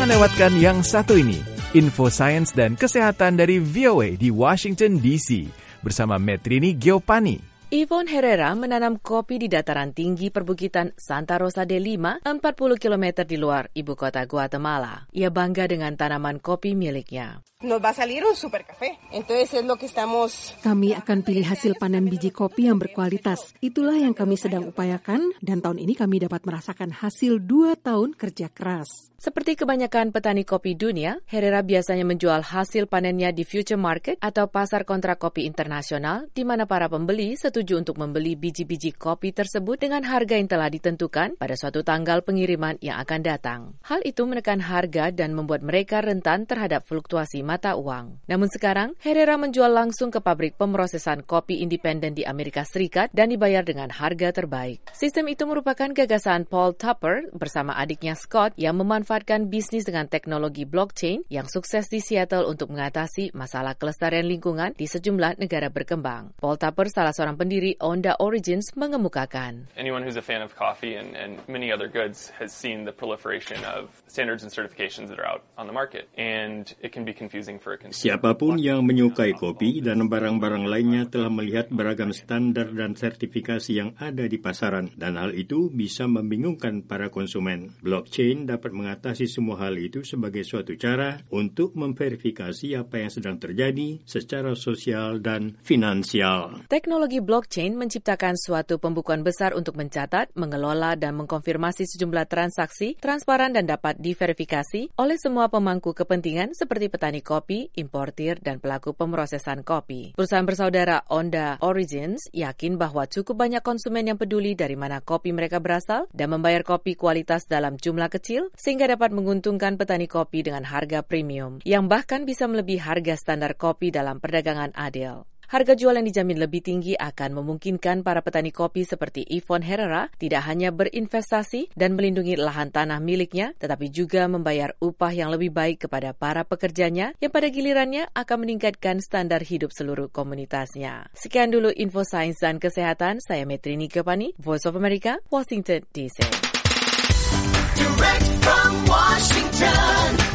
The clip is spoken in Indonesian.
Jangan lewatkan yang satu ini, info sains dan kesehatan dari VOA di Washington DC bersama Metrini Giopani. Yvonne Herrera menanam kopi di dataran tinggi perbukitan Santa Rosa de Lima, 40 km di luar ibu kota Guatemala. Ia bangga dengan tanaman kopi miliknya. Nos va a salir un super café. Entonces es lo que estamos... Kami akan pilih hasil panen biji kopi yang berkualitas. Itulah yang kami sedang upayakan dan tahun ini kami dapat merasakan hasil 2 tahun kerja keras. Seperti kebanyakan petani kopi dunia, Herrera biasanya menjual hasil panennya di future market atau pasar kontrak kopi internasional di mana para pembeli setuju untuk membeli biji-biji kopi tersebut dengan harga yang telah ditentukan pada suatu tanggal pengiriman yang akan datang. Hal itu menekan harga dan membuat mereka rentan terhadap fluktuasi mata uang. Namun sekarang, Herrera menjual langsung ke pabrik pemrosesan kopi independen di Amerika Serikat dan dibayar dengan harga terbaik. Sistem itu merupakan gagasan Paul Tupper bersama adiknya Scott yang memanfaatkan bisnis dengan teknologi blockchain yang sukses di Seattle untuk mengatasi masalah kelestarian lingkungan di sejumlah negara berkembang. Paul Tupper, salah seorang pendiri Onda Origins, mengemukakan. Anyone who's a fan of coffee and many other goods has seen the proliferation of standards and certifications that are out on the market, and it can be confusing. Siapapun yang menyukai kopi dan barang-barang lainnya telah melihat beragam standar dan sertifikasi yang ada di pasaran, dan hal itu bisa membingungkan para konsumen. Blockchain dapat mengatasi semua hal itu sebagai suatu cara untuk memverifikasi apa yang sedang terjadi secara sosial dan finansial. Teknologi blockchain menciptakan suatu pembukuan besar untuk mencatat, mengelola, dan mengkonfirmasi sejumlah transaksi transparan dan dapat diverifikasi oleh semua pemangku kepentingan seperti petani kopi, importir, dan pelaku pemrosesan kopi. Perusahaan bersaudara Onda Origins yakin bahwa cukup banyak konsumen yang peduli dari mana kopi mereka berasal dan membayar kopi kualitas dalam jumlah kecil sehingga dapat menguntungkan petani kopi dengan harga premium yang bahkan bisa melebihi harga standar kopi dalam perdagangan adil. Harga jual yang dijamin lebih tinggi akan memungkinkan para petani kopi seperti Yvonne Herrera tidak hanya berinvestasi dan melindungi lahan tanah miliknya, tetapi juga membayar upah yang lebih baik kepada para pekerjanya yang pada gilirannya akan meningkatkan standar hidup seluruh komunitasnya. Sekian dulu info sains dan kesehatan. Saya Metrini Giopani, Voice of America, Washington DC. Direct from Washington.